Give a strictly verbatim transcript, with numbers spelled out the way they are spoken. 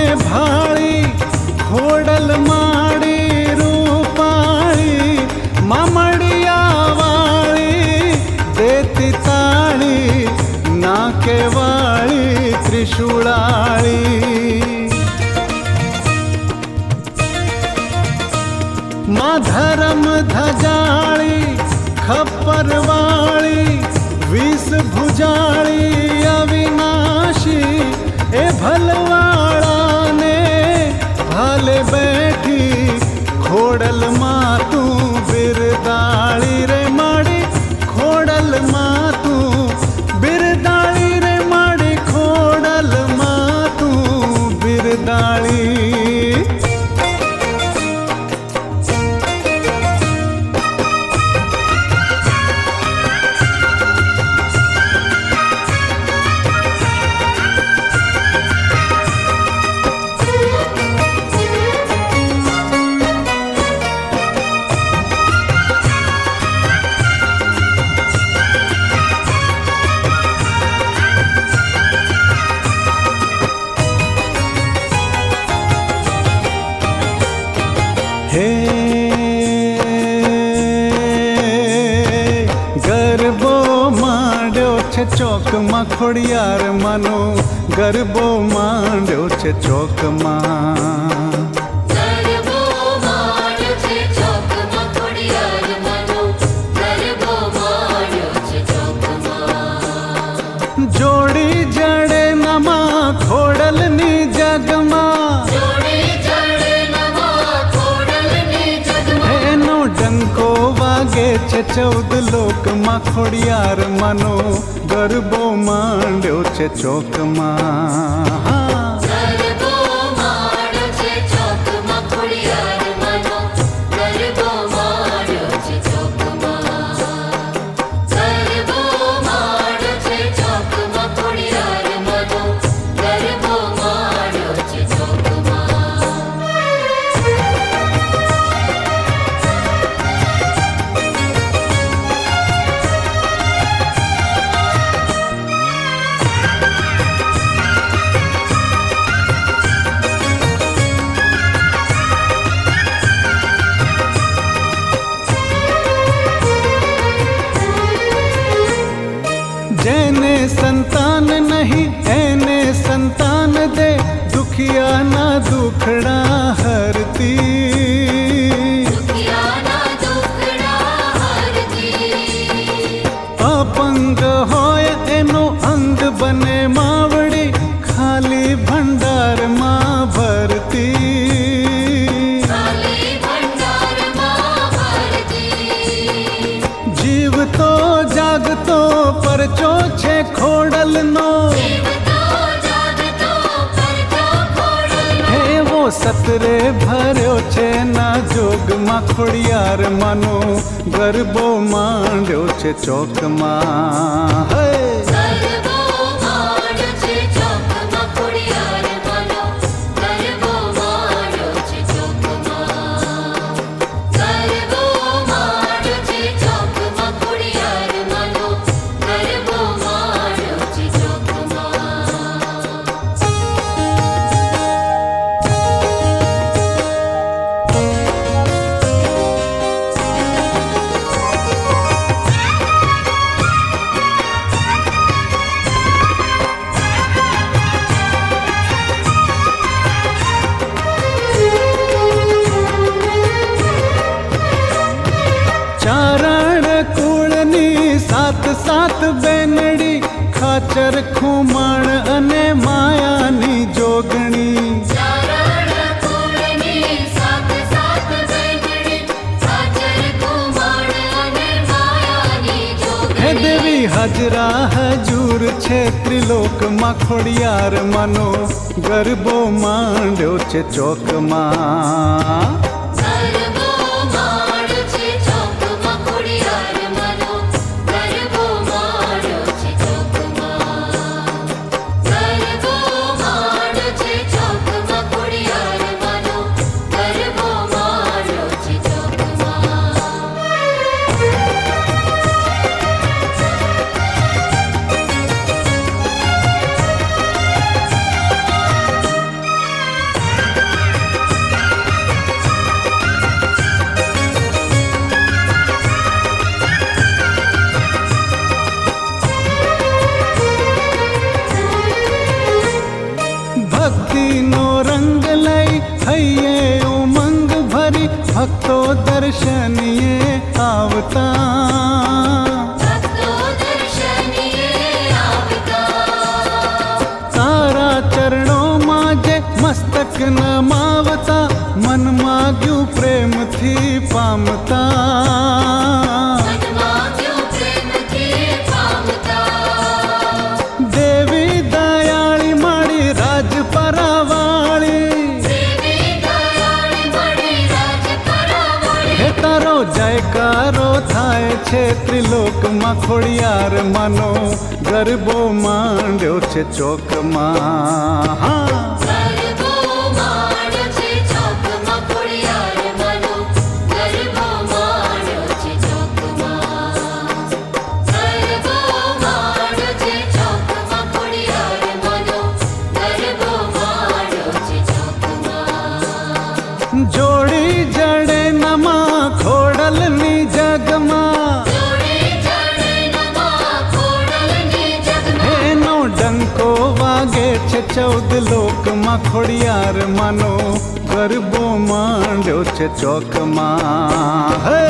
भाळी खोडल माडी रूपाळी मामडिया वाळी देती ताळी नाकेवाळी त्रिशूळाळी माधरम धजाळी खप्परवाळी वीस भुजाळी अविनाशी ए भलवाळाने भाले बैठी खोडल मातू बिरदाळी रे माडी खोडल मातू बिरदाळी रे माडी खोडल मातू बिरदाळी हे गरबो मांड्यो छे चौक मां खोड़ियार मानो गरबो मांड्यो छे चौक मां जोड़ी जड़े नमा खोड़ल नी जगमा डंको वागे छे चौद लोक मां खोड़ियार मानो गरबो मांड्यो छे चौक मां जैने संतान नहीं ऐने संतान दे दुखिया ना दुखड़ा हरती अपंग होय एनो अंग बने मावड़ी खाली भंडार मां भरती जीव तो जागतो परचो छे खोडल नो हे वो सतरे भर्यो छे ना जोग मां खोड़ियार मानो गरबो मांड्यो छे चौक मां हे सात सात बेनड़ी खाचर खुमाण अने मायानी जोगणी हे देवी हजरा हजूर छे त्रिलोक मां खोड़ियार मानो गरबो मांड्यो छे चौक मां થઈએ ઉમંગ ભરી ભક્તો દર્શનીએ આવતા ભક્તો દર્શનીએ આવતા તારા ચરણોમાં જે મસ્તક નમાવતા મન માગ્યું પ્રેમથી પામતા જયકારો થાય છે ત્રિલોકમાં ખોડિયાર માનો ગરબો માંડ્યો છે ચોકમાં હા ગરબો માંડ્યો છે ચોકમાં ખોડિયાર માનો ગરબો માંડ્યો છે ચોકમાં ગરબો માંડ્યો છે ચોકમાં ખોડિયાર માનો ગરબો માંડ્યો છે ચોકમાં જોડી જડે નમા ખોડલની જગમાં એનો ડંકો વાગે છે ચૌદ લોકમાં ખોડિયાર માનો ગરબો માંડ્યો છે ચોકમાં હે